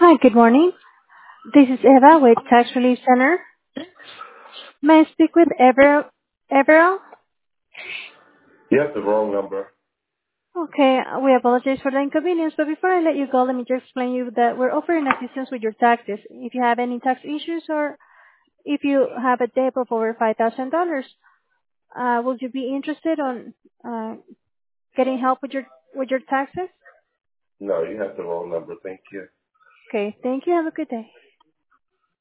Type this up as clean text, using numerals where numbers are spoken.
Hi, good morning. This is Eva with Tax Relief Center. May I speak with Everell? You have the wrong number. Okay, we apologize for the inconvenience, but before I let you go, let me just explain you that we're offering assistance with your taxes. If you have any tax issues or if you have a debt of over $5,000, would you be interested on uh, getting help with your taxes? No, you have the wrong number. Thank you. Okay, thank you. Have a good day.